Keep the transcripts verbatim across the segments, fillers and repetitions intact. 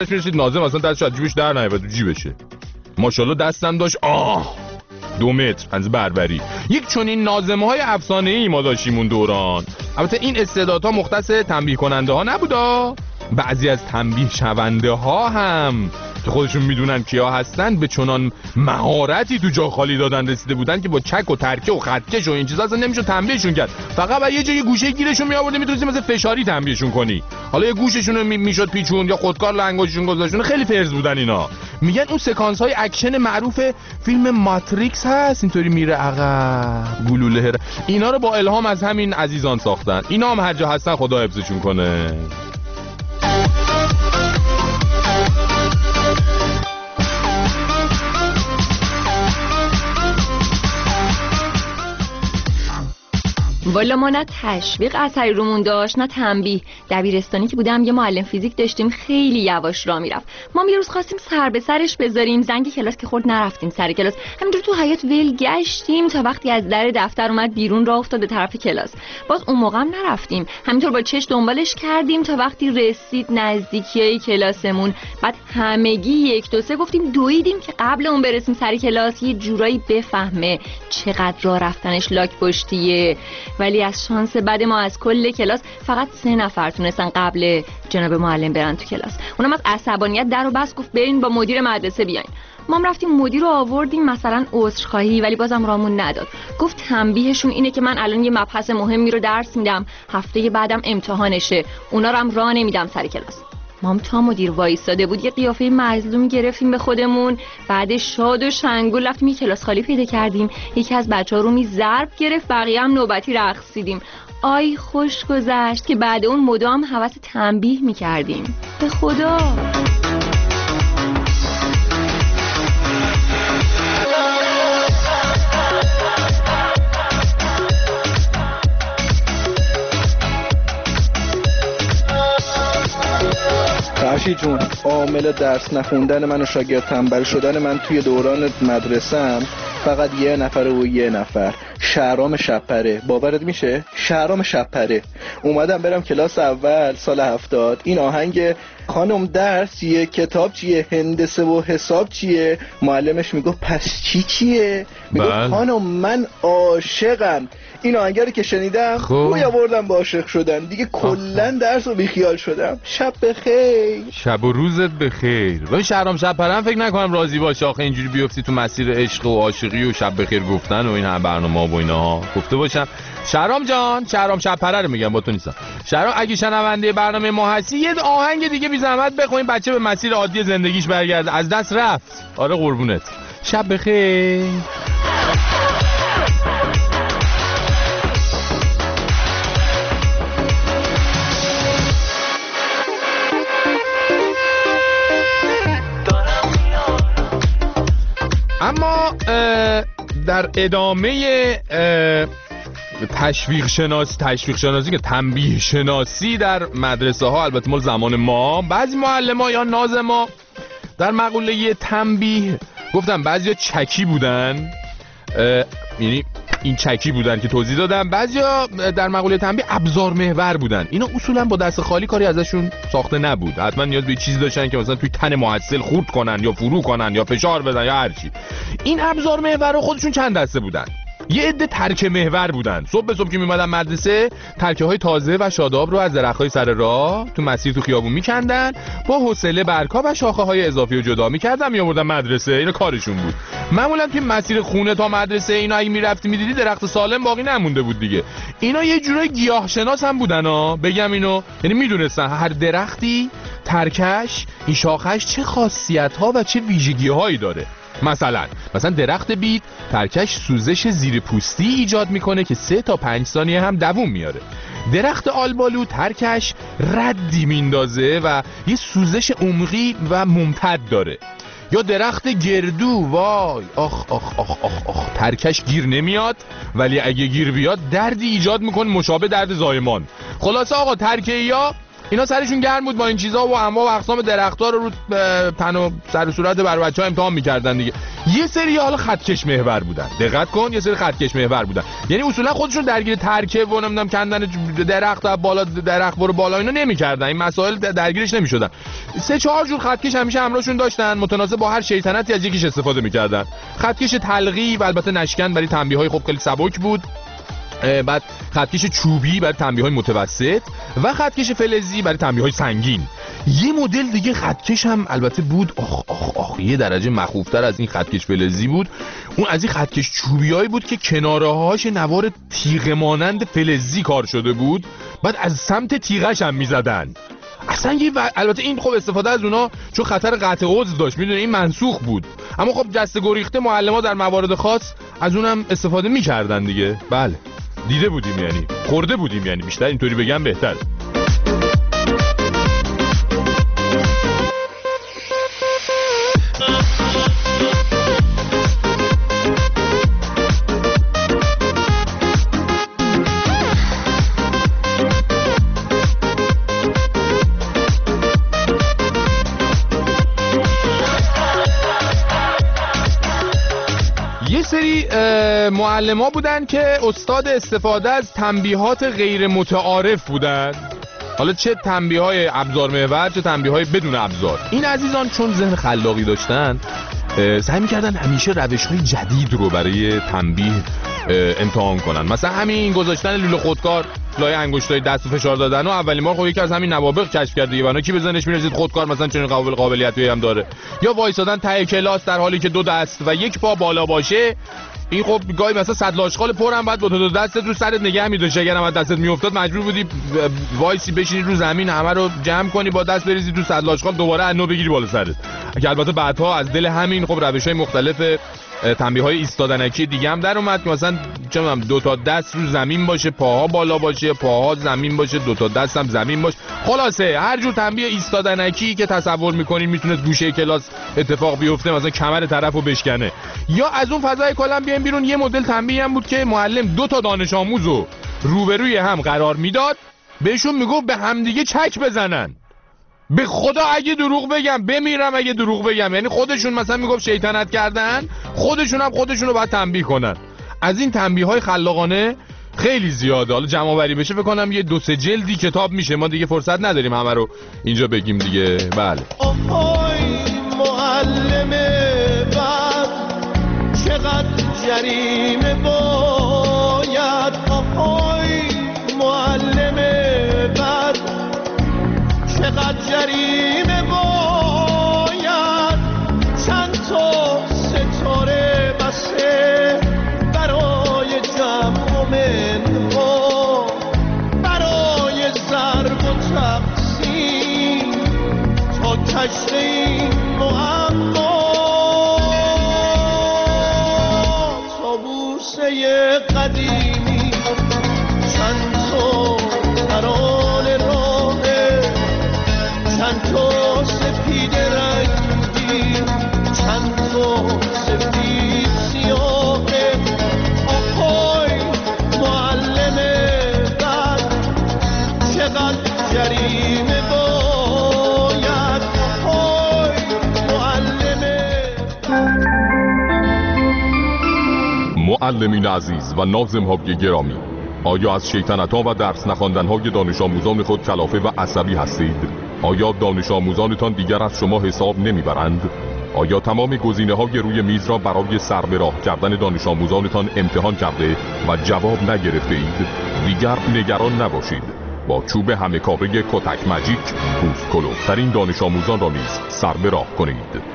میرسید ناظم اصلا دستش از جیبش در نیامد تو جیبشه. ماشاءالله دستم داشت آه دو متر از بربری. یک چنین ناظم‌های افسانه‌ای ما داشتیم اون دوران. البته این استعدادها مختص تنبیه کننده ها نبودا، بعضی از تنبیه شونده ها هم که خودشون میدونن کیا هستن به چنان مهارتی تو جا خالی دادن رسیده بودن که با چک و ترکه و خطکش و این چیزا اصلا نمیشه تنبیهشون کرد. فقط بعد یه جای گوشه گیرشون میآوردی میتونستی مثلا فشاری تنبیهشون کنی. حالا یه گوششون رو میشد پیچون یا خودکار لنگوششون گذاشتون. خیلی فرز بودن اینا. میگن اون سکانس های اکشن معروف فیلم ماتریکس هست، اینطوری میره عقب گلوله هر. اینا رو با الهام از همین عزیزان ساختن. اینا هم هر جا هستن خدا حفظشون کنه. والا ما نه تشویق اثری رومون داشت نه تنبیه. دبیرستانی که بودم یه معلم فیزیک داشتیم خیلی یواش راه میرفت. ما یه روز خواستیم سر به سرش بذاریم، زنگ کلاس که خورد نرفتیم سر کلاس، همینجور تو حیاط ول گشتیم تا وقتی از در دفتر اومد بیرون راه افتاد به طرف کلاس. باز اون موقع هم نرفتیم، همینطور با چش دنبالش کردیم تا وقتی رسید نزدیکیای کلاسمون. بعد همگی یک دو سه گفتیم دویدیم که قبل اون برسیم سر کلاس یه جورایی بفهمه چقدر راه رفتنش لاک پشتیه. ولی از شانس بد ما از کل کلاس فقط سه نفر تونستن قبل جناب معلم برن تو کلاس. اونم از عصبانیت در و بس گفت برین با مدیر مدرسه بیاین. ما هم رفتیم مدیر رو آوردیم مثلا عذرخواهی، ولی بازم رامون نداد. گفت تنبیهشون اینه که من الان یه مبحث مهمی رو درس میدم، هفته بعدم امتحانشه، اونا رو هم راه نمیدم سر کلاس. ما هم تا مدیر وایساده بود یه قیافه مظلوم گرفتیم به خودمون. بعد شاد و شنگول رفتیم یه کلاس خالی پیدا کردیم، یکی از بچه‌ها رو می ضرب گرفت، بقیه هم نوبتی رقصیدیم. آی خوش گذشت که بعد اون مدام هوس تنبیه می‌کردیم. به خدا فرشید جون، عامل درس نخوندن من و شاگرد تنبل شدن من توی دوران مدرسه‌ام فقط یه نفر و یه نفر، شهرام شپره. باورت میشه؟ شهرام شپره. اومدم برم کلاس اول سال هفتاد، این آهنگ خانم درس چیه، کتاب چیه، هندسه و حساب چیه، معلمش میگفت پس چی چیه؟ میگفت خانم من عاشقم. این آهنگه رو که شنیدم روی آوردم با عاشق شدن دیگه، کلن درس رو بیخیال شدم. شب بخیر. شب و روزت بخیر. ولی شهرام شپره فکر نکنم راضی باشه آخه اینجوری بیفتی تو مسیر عشق و عاشقی و شب بخیر گفتن و این هم برنامه‌ها و اینها. گفته باشم شهرام جان، شهرام شپره رو میگم با تو نیستم. شهرام اگه شنونده برنامه ما هستی یه آهنگ دیگه بی زحمت بخوین بچه به مسیر عادی زندگیش برگرده، از دست رفت. آره قربونت. شب بخیر. اما در ادامه تشویق شناسی تشویق شناسی که تنبیه شناسی در مدرسه ها، البته مال زمان ما، بعضی معلم‌ها یا ناظما در مقوله تنبیه گفتم بعضیا چکی بودن، یعنی این چکی بودن که توضیح دادم، بعضیا در مقوله تنبیه ابزار محور بودن. اینا اصولا با دست خالی کاری ازشون ساخته نبود، حتما نیاز به چیزی داشتن که مثلا توی تن محصل خورد کنن یا فرو کنن یا فشار بدن یا هر چی. این ابزار محور خودشون چند دسته بودن. یه عده ترکه محور بودن. صبح به صبح که میمدن مدرسه ترکه های تازه و شاداب رو از درخت‌های سر راه تو مسیر تو خیابون میکندن، با حوصله برگ‌ها و شاخه های اضافی رو جدا میکردن میآوردن مدرسه. اینا کارشون بود. معمولا توی مسیر خونه تا مدرسه اینا اگه میرفتی میدیدی درخت سالم باقی نمونده بود دیگه. اینا یه جورای گیاهشناس هم بودن ها، بگم اینو، یعنی میدونستن هر درختی ترکش، این شاخش چه خاصیت‌ها و چه ویژگی‌هایی داره. مثلا مثلا درخت بید ترکش سوزش زیر پوستی ایجاد میکنه که سه تا پنج ثانیه هم دووم میاره. درخت آلبالو ترکش ردی میندازه و یه سوزش عمقی و ممتد داره. یا درخت گردو، وای آخ آخ آخ آخ آخ ترکش گیر نمیاد ولی اگه گیر بیاد دردی ایجاد میکنه مشابه درد زایمان. خلاصه آقا ترکه یا اینا سرشون گرم بود با این چیزا و انواع و اقسام درخت‌ها رو رو تن و سر و صورت بر بچه‌ها امتحان می‌کردن دیگه. یه سری حالا خطکش محور بودن، دقت کن، یه سری خطکش محور بودن، یعنی اصولا خودشون درگیر ترکیب و نمیدونم کندن درخت بالا درخت برو بالا اینا نمی‌کردن، این مسائل درگیرش نمی‌شدن. سه چهار جور خطکش همیشه همراهشون داشتن، متناسب با هر شیطنتی از یکیش استفاده می‌کردن. خطکش تلقی و البته نشکن برای تنبیه‌های خب خیلی سبک بود، بعد خطکش چوبی برای تنبیه‌های متوسط و خطکش فلزی برای تنبیه‌های سنگین. یه مدل دیگه خطکش هم البته بود، آخ آخ آخ یه درجه مخوفتر از این خطکش فلزی بود. اون از این خطکش چوبیایی بود که کناره‌هاش نوار تیغ مانند فلزی کار شده بود، بعد از سمت تیغش هم می‌زدن. اصلا یه و... البته این خب استفاده از اونا چون خطر قطع عضو داشت، میدونه این منسوخ بود، اما خب جسته گریخته معلم‌ها در موارد خاص از اونم استفاده می‌کردن دیگه. بله دیده بودیم، یعنی خورده بودیم، یعنی بیشتر اینطوری بگم بهتر. یه سری معلم ها بودن که استاد استفاده از تنبیهات غیر متعارف بودن، حالا چه تنبیه های ابزار محور چه تنبیه های بدون ابزار. این عزیزان چون ذهن خلاقی داشتن سعی می‌کردن همیشه روش‌های جدید رو برای تنبیه امتحان کنن. مثلا همین گذاشتن لوله خودکار لای انگشتای دست و فشار دادن و اولین بار خب یکی از همین نوابغ کشف کرد دیگه، بنا کی بزنش میرسید خودکار مثلا چنین قابل قابلیتی هم داره. یا وایسادن ته کلاس در حالی که دو دست و یک پا بالا باشه، این خب گاهی مثلا صد لاشخال پر هم بعد با دو دستت رو سرت نگه می‌داشت، اگر هم دستت میافتاد مجبور بودی وایسی بشینی رو زمین همه رو جمع کنی با دست بریزی تو صد لاشخال دوباره انو بگیری بالا سرت. که البته بعدها از دل همین خب روش‌های مختلف تنبیه‌های ایستادنکی دیگه هم در اومد که مثلا چه می‌دونم دو تا دست رو زمین باشه، پاها بالا باشه، پاها زمین باشه، دو تا دست هم زمین باشه. خلاصه هر جور تنبیه ایستادنکی که تصور می‌کنین میتونه گوشه کلاس اتفاق بیفته، مثلا کمر طرفو بشکنه. یا از اون فضای کلا بیایم بیرون، یه مدل تنبیه هم بود که معلم دو تا دانش آموزو روبروی هم قرار میداد، بهشون میگفت به همدیگه چک بزنن. به خدا اگه دروغ بگم بمیرم اگه دروغ بگم، یعنی خودشون مثلا میگفت شیطنت کردن، خودشون هم خودشون رو باید تنبیه کنن. از این تنبیه های خلاقانه خیلی زیاده، حالا جمع آوری بشه فکر کنم یه دو سه جلدی کتاب میشه، ما دیگه فرصت نداریم همه رو اینجا بگیم دیگه. بله آهای معلم بد چقدر جریمه باید، آهای معلم بد چقدر جریمه باید، چند تا ستاره بسه برای جمع منها، برای ضرب و تقسیم تا کشف این معما، تابوسه قدیمی چند تا ترانه راهه، چند تا سپید رنگی چند تا سفید سیاهه، آهای معلم بد چقدر جریمه باید، آهای معلم. معلمین عزیز و ناظم‌های گرامی، آیا از شیطنت‌ها و درس نخواندن‌های دانش آموزان خود کلافه و عصبی هستید؟ آیا دانش آموزانتان دیگر از شما حساب نمیبرند؟ آیا تمام گزینه‌های روی میز را برای سر به راه کردن دانش آموزانتان امتحان کرده و جواب نگرفته اید؟ دیگر نگران نباشید. با چوب همه کاره کتک ماجیک پوست کلوفترین دانش آموزان را نیز سر به راه کنید.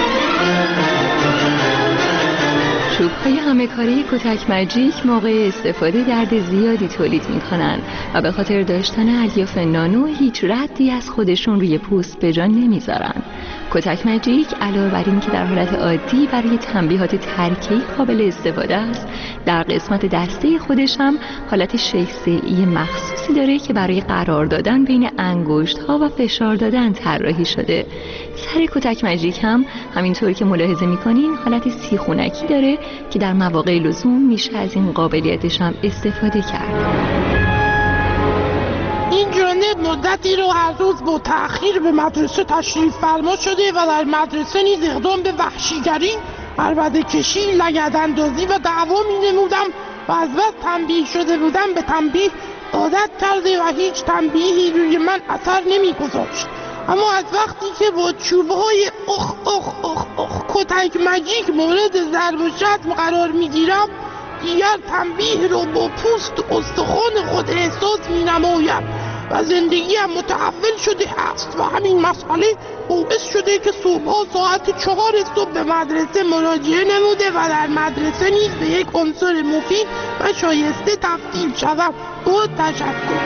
چوب‌های همه کاره کتک ماجیک موقع استفاده درد زیادی تولید می‌کنند و به خاطر داشتن الیاف نانو هیچ ردی از خودشون روی پوست به جا نمیذارن. کتک ماجیک علاوه بر این که در حالت عادی برای تنبیهات ترکیبی قابل استفاده است، در قسمت دسته خودش هم حالت شیسه‌ای مخصوصی داره که برای قرار دادن بین انگشت‌ها و فشار دادن طراحی شده. سر کتک ماجیک هم همینطور که ملاحظه می‌کنین حالت سیخونکی داره که در مواقع لزوم میشه از این قابلیتش هم استفاده کرد. این جانب مدتی رو هر روز با تأخیر به مدرسه تشریف فرما شده و در مدرسه نیز اقدام به وحشیگری، عربده کشی، لگداندازی و دعوا می نمودم و از بس تنبیه شده بودم به تنبیه عادت کرده و هیچ تنبیهی روی من اثر نمی گذاشت. اما از وقتی که با چوبهای اخ اخ اخ اخ کتک مجیک مورد ضرب و شتم قرار می گیرم، دیگر تنبیه رو با پوست و استخوان خود احساس می نمایم و زندگیم متحول شده است و همین مسئله باعث شده که صبحها ساعت چهار صبح به مدرسه مراجعه نموده و در مدرسه نیز به یک عنصر مفید و شایسته تبدیل شدم. با تشکر.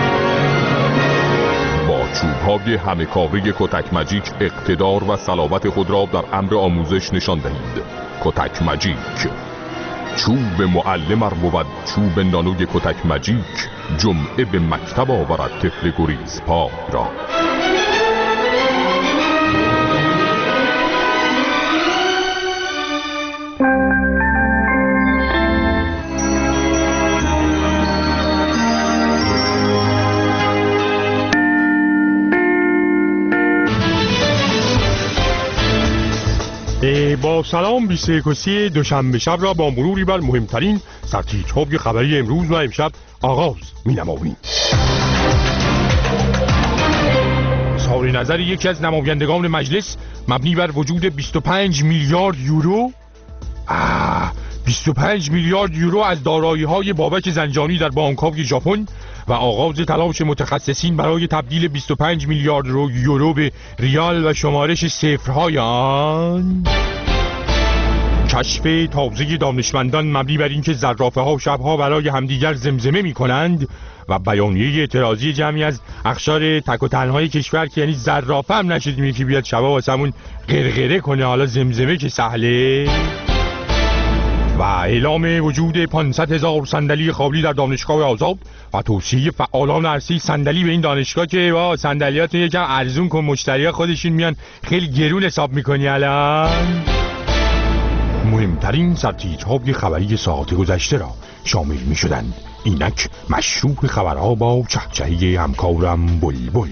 با چوب‌های همه کاره کتک مجیک اقتدار و صلابت خود را در امر آموزش نشان دهید. کتک مجیک، چوب معلم ار بود چوب نانوی کتک مجیک، جمعه به مکتب آورد طفل گریز پا را. با سلام بیست و یکم دوشنبه شب را با مروری بر مهمترین سرتیترهای خبری امروز و امشب آغاز می نماییم. اظهار نظر یکی از نمایندگان مجلس مبنی بر وجود بیست و پنج میلیارد یورو آه بیست و پنج میلیارد یورو از دارایی‌های بابک زنجانی در بانک‌های ژاپن و آغاز تلاش متخصصین برای تبدیل بیست و پنج میلیارد یورو به ریال و شمارش صفرهای آن. کشف تازه دانشمندان مبنی بر اینکه زرافه‌ها شب‌ها برای همدیگر زمزمه می‌کنند و بیانیه اعتراضی جمعی از اقشار تک و تنهای کشور که یعنی زرافه هم نشدیم یکی بیاد شبا واسمون غرغره کنه، حالا زمزمه که سهله. و اعلام وجود پانصد هزار صندلی خالی در دانشگاه آزاد و توصیه فعالان عرصه صندلی به این دانشگاه که وا صندلیاتون یکم ارزون کن، مشتری‌ها خودشون میان خیلی گرون حساب می‌کنی الان. مهمترین سرتیترهای خبری ساعت گذشته را شامل می‌شدند. اینک مشروع خبرها با چهچهی همکارم بلبل.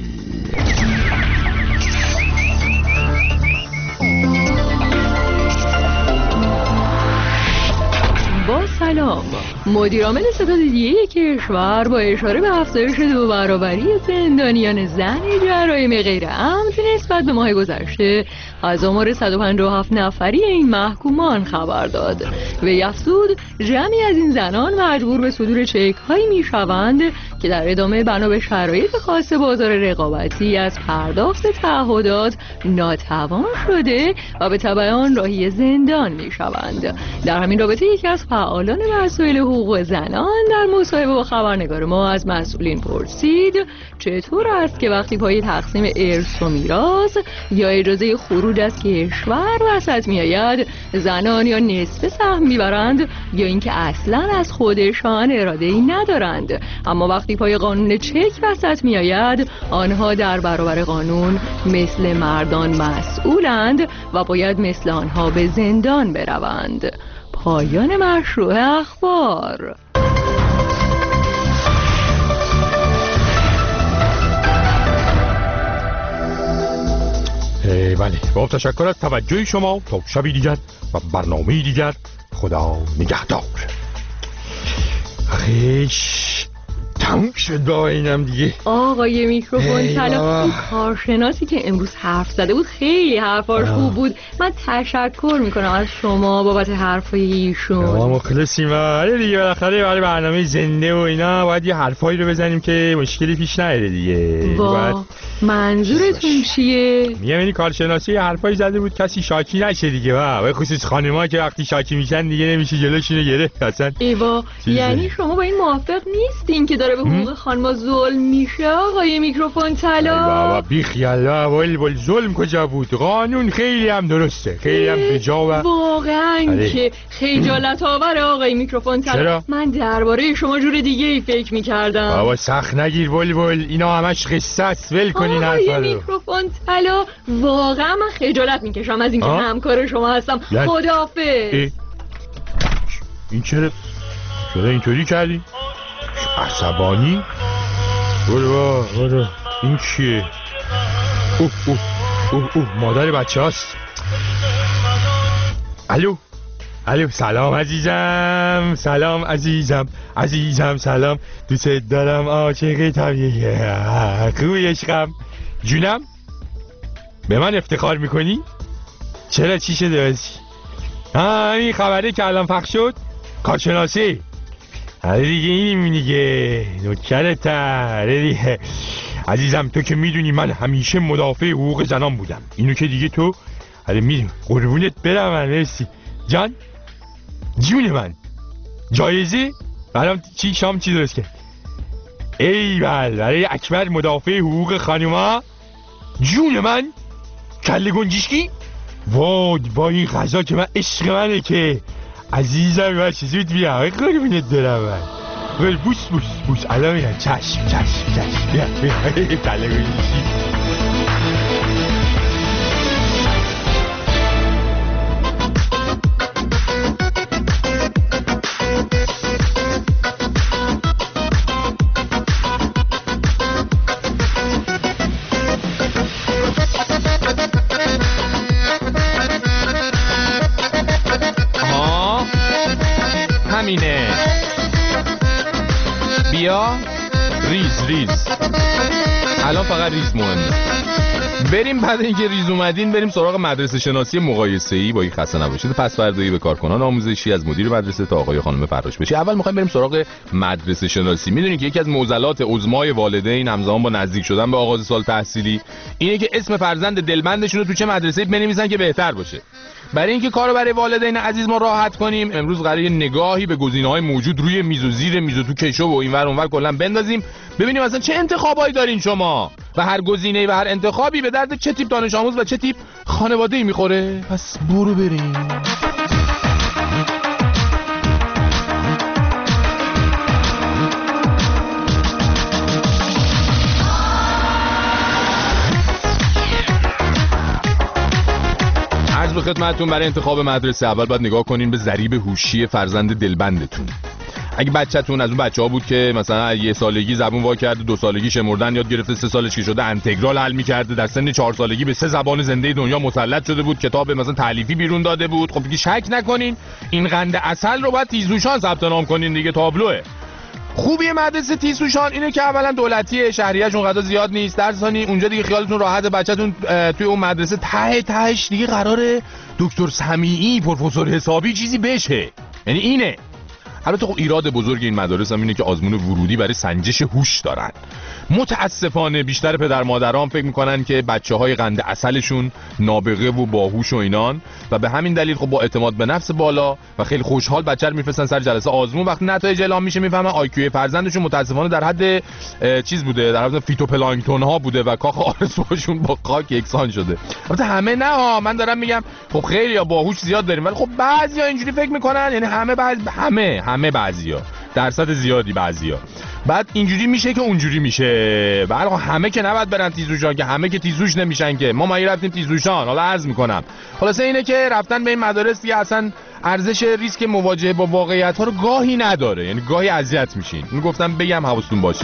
با سلام، مدیرعامل ستاد دیگه کشور با اشاره به افزایش دو برابری زندانیان زن جرایم غیر عمد نسبت به ماه گذشته از آمار صد و پنجاه و هفت نفری این محکومان خبر داد. وی افزود جمعی از این زنان مجبور به صدور چک هایی می شوند که در ادامه بنا به شرایط خاص بازار رقابتی از پرداخت تعهدات ناتوان شده و به تبع آن راهی زندان می شوند. در همین رابطه یکی از فعالان مسائل حقوق زنان در مصاحبه با خبرنگار ما از مسئولین پرسید چطور است که وقتی پای تقسیم ارث و میراث یا اجازه خروج از کشور وسط می آید زنان یا نصف سهم میبرند یا اینکه اصلا از خودشان اراده‌ای ندارند، اما وقتی پای قانون چک وسط می آید آنها در برابر قانون مثل مردان مسئولند و باید مثل آنها به زندان بروند. پایان مشروع اخبار. بله، با تشکر از توجه شما. تا شبی دیگر و برنامه دیگر، خدا نگهدار. خیش تموم شد با اینم دیگه. آقای میکروفون طلا، این کارشناسی که امروز حرف زده بود خیلی حرفاش خوب بود. من تشکر میکنم از شما بابت حرفای ایشون. ما مخلصیم. آره دیگه، بالاخره برای برنامه زنده و اینا باید یه حرفایی رو بزنیم که مشکلی پیش نیاره دیگه. باید... منظورتون چیه؟ میگم این کارشناسی حرفایی زده بود کسی شاکی نشه دیگه. با به خصوص خانم‌ها که وقتی شاکی میشن دیگه نمیشه جلوشونو گرفت اصلا. ایوا، یعنی شما با این موافق نیستین که داره به حقوق خانم‌ها ظلم میشه آقای میکروفون طلا؟ بابا بی خیال، بلبل ظلم کجا بود؟ قانون خیلی هم درسته، خیلی هم بجا و واقعا که خجالت آوره آقای میکروفون طلا. من درباره شما جور دیگه ای فکر میکردم. بابا سخت نگیر بلبل، اینا همش قصه است، ول کنین حرفا رو. آقای میکروفون طلا واقعا من خجالت میکشم از اینکه همکار شما هستم. خداحافظ. این چرا چرا اینطوری کردی؟ عصبانی؟ برو برو این کیه؟ اوه اوه اوه اوه مادر بچه هست. الو الو سلام عزیزم، سلام عزیزم، عزیزم سلام، دوست دارم عاشق طبیعیه. خوبی عشقم؟ جونم؟ به من افتخار میکنی؟ چرا چی شده بازی؟ ها این خبره که الان پخش شد کارشناسی. آره دیگه اینیم دیگه، نوکرتم دیگه. عزیزم تو که میدونی من همیشه مدافع حقوق زنان بودم، اینو که دیگه تو آره میدونی. قربونت برم من، مرسی جان. جون من جایزه برام چی شام چی درست کرد؟ ای بل برای اکبر مدافع حقوق خانوما. جون من کله گنجشکی. وای با این غذا که من عشق منه که عزیزم. باشه زود بیا قربونت برم من. ول بوس بوس بوس الان میرم. چشم چشم چشم بیا بیا کله گنجشکی. همینه. بیا ریز ریز. الان فقط ریز مهمه. بریم بعد اینکه ریز اومدین بریم سراغ مدرسه شناسی مقایسه‌ای با این خسته نباشید. پس فردایی به کارکنان آموزشی از مدیر مدرسه تا آقای خانم فراش بشه. اول می‌خوایم بریم سراغ مدرسه شناسی. میدونید که یکی از معضلات عظمای والدین همزمان با نزدیک شدن به آغاز سال تحصیلی اینه که اسم فرزند دلمندشون رو تو چه مدرسه‌ای بنویسن که بهتر باشه. برای اینکه کارو برای والدین عزیز ما راحت کنیم امروز قراره نگاهی به گزینه‌های موجود روی میز و زیر میز و تو کشو و اینور اونور کلا بندازیم، ببینیم اصلا چه انتخابایی دارین شما و هر گزینه‌ای و هر انتخابی به درد چه تیپ دانش آموز و چه تیپ خانواده‌ای میخوره. پس برو بریم. عرض به خدمتتون برای انتخاب مدرسه اول باید نگاه کنین به ضریب هوشی فرزند دلبندتون. اگه بچه‌تون از اون بچه‌ها بود که مثلا یه سالگی زبون وا کرده، دو سالگی شمردن یاد گرفته، سه سالش که شده انتگرال حل می‌کرده، در سن چهار سالگی به سه زبان زنده دنیا مسلط شده بود، کتاب مثلا تالیفی بیرون داده بود، خب دیگه شک نکنین این قند عسل رو باید تیزهوشان ثبت نام کنین دیگه، تابلوه. خوبی مدرسه تیزهوشان اینه که اولا دولتیه، شهریه‌اش اونقدر زیاد نیست، در ثانی اونجا دیگه خیالتون راحت بچه‌تون توی اون مدرسه ته تهش دیگه قراره دکتر سمیعی، پروفسور حسابی چیزی بشه. یعنی اینه. البته خب ایراد بزرگ این مدارس هم اینه که آزمون ورودی برای سنجش هوش دارن. متاسفانه بیشتر پدر مادران فکر میکنن که بچه‌های قند عسلشون نابغه و باهوش و اینان و به همین دلیل خب با اعتماد به نفس بالا و خیلی خوشحال بچه رو میفرستن سر جلسه آزمون. وقتی نتایج اعلام میشه میفهمن آی کیو فرزندشون متاسفانه در حد چیز بوده، در حد فیتوپلانکتون ها بوده و کاخ آرزوهاشون با خاک یکسان شده. البته همه نه ها، من دارم میگم خب خیلی باهوش زیاد داریم ولی خب بعضیا اینجوری فکر میکنن، یعنی همه بعض همه همه بعضیا درصد زیادی بعضیا بعد اینجوری میشه که اونجوری میشه. برای همه که نباید برن تیزهوشان که همه که تیزهوش نمیشن که ما ما رفتیم تیزهوشان. حالا عرض میکنم خلاصه اینه که رفتن به این مدارس دیگه اصلا ارزش ریسک مواجهه با واقعیت ها رو گاهی نداره، یعنی گاهی اذیت میشین. اینو گفتم بگم حواستون باشه.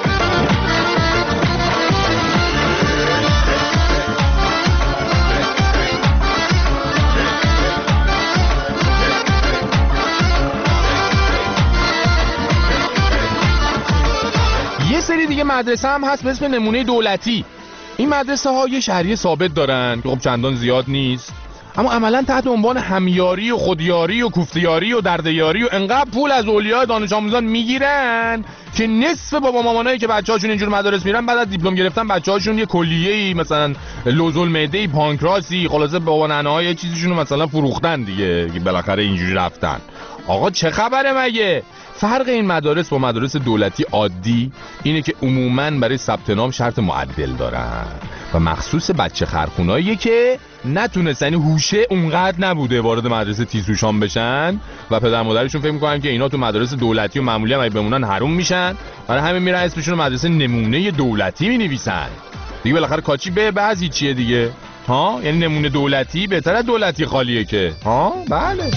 یه سری دیگه مدرسه هم هست به اسم نمونه دولتی. این مدرسه ها یه شهریه ثابت دارن که خب چندان زیاد نیست، اما عملا تحت عنوان همیاری و خودیاری و کوفتیاری و دردیاری و انقدر پول از اولیای دانش آموزان میگیرن که نصف بابا مامانایی که بچه‌هاشون اینجور مدارس میرن بعد از دیپلم گرفتن بچه‌هاشون یه کلیه‌ای مثلا لوزالمعده‌ای، پانکراسی، خلاصه بابا ننه‌ها یه چیزیشون رو مثلا فروختن دیگه که بالاخره اینجوری رفتن. آقا چه خبره مگه؟ فرق این مدارس با مدارس دولتی عادی اینه که عموماً برای ثبت نام شرط معدل دارن و مخصوص بچه خرخوناییه که نتونستن، یعنی هوشه اونقدر نبوده وارد مدرسه تیزهوشان بشن و پدر مادرشون فکر میکنن که اینا تو مدارس دولتی و معمولی هم اگه بمونن حروم میشن، برای همین میرن اسمشون رو مدرسه نمونه دولتی مینویسن دیگه. بالاخره کاچی به بعضی چیه دیگه ها، یعنی نمونه دولتی بهتر از دولتی خالیه که ها. بله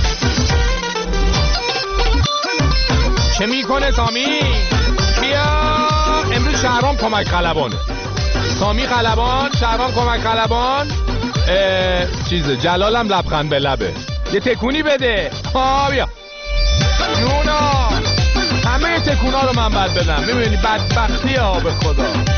چه میکنه سامی؟ بیا شهرام کمک خلبانه. سامی خلبان، شهرام کمک خلبان، چیزه جلالم لبخند به لبه. یه تکونی بده. ها بیا جونا، همه تکونا رو من باید بدم. میبینی بدبختی ها به خدا.